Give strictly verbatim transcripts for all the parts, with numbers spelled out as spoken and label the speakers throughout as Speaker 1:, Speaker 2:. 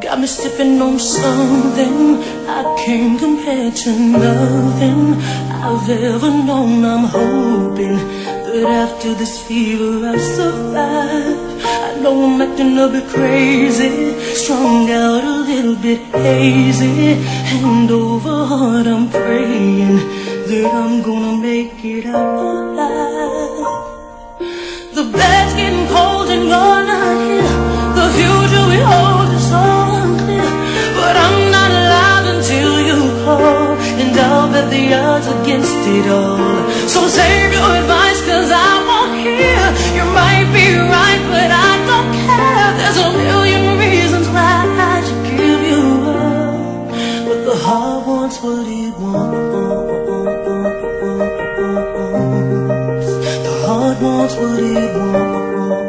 Speaker 1: got me sipping on something I can't compare to nothing I've ever known. I'm hoping that after this fever I'll survive. I know I'm acting a bit crazy, strung out a little bit hazy. Hand over heart I'm praying that I'm gonna make it out alive. The bed's getting cold and you're not here. The future we hold is so unclear, but I'm not alive until you call, and I'll bet the odds against it all. So save your advice, cause I won't hear. You might be right, but I don't care. There's a million reasons why I should give you up, but the heart wants what it wants. The heart wants what it wants.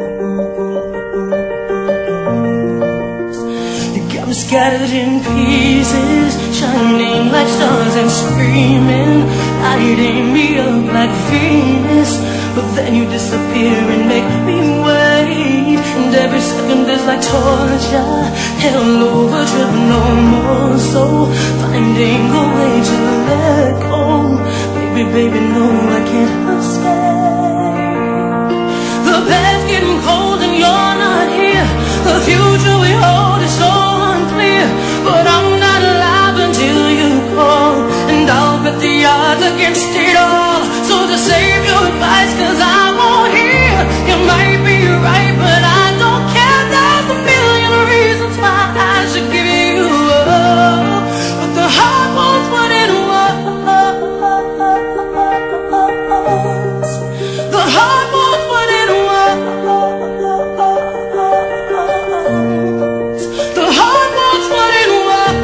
Speaker 1: Scattered in pieces, shining like stars and screaming, lighting me up like Venus. But then you disappear and make me wait, and every second is like torture, hell over trip no more. So finding a way to let go, baby, baby, no, I can't escape. The bed's getting cold and you're not here. The future we hold is so unclear, but I'm not alive until you call, and I'll bet the odds against it all. So just save your advice, cause I won't hear. You might be right, but I don't care. There's a million reasons why I should give you up, but the heart wants what it wants. The heart wants what it wants. The heart wants what it wants.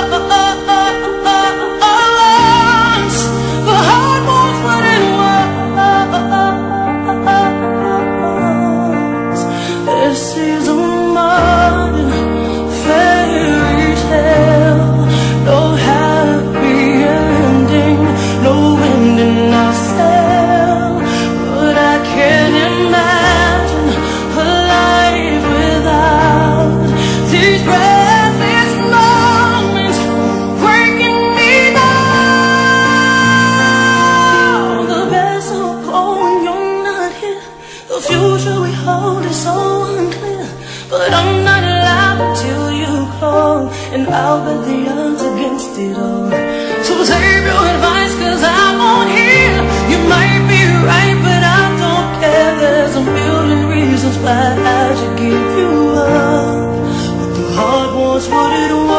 Speaker 1: The heart wants what it wants. This is a modern fairy tale. No happy ending, no wind in our sail. But I can't imagine a life without these breathless moments breaking me down. The bed's so cold when you're not here. The future we hold is so unclear, but I'm not alive until you call, and I'll bet the odds against it all. So save your advice, cause I won't hear. You might be right, but I don't care. There's a million reasons why I should give you up, but the heart wants what it wants.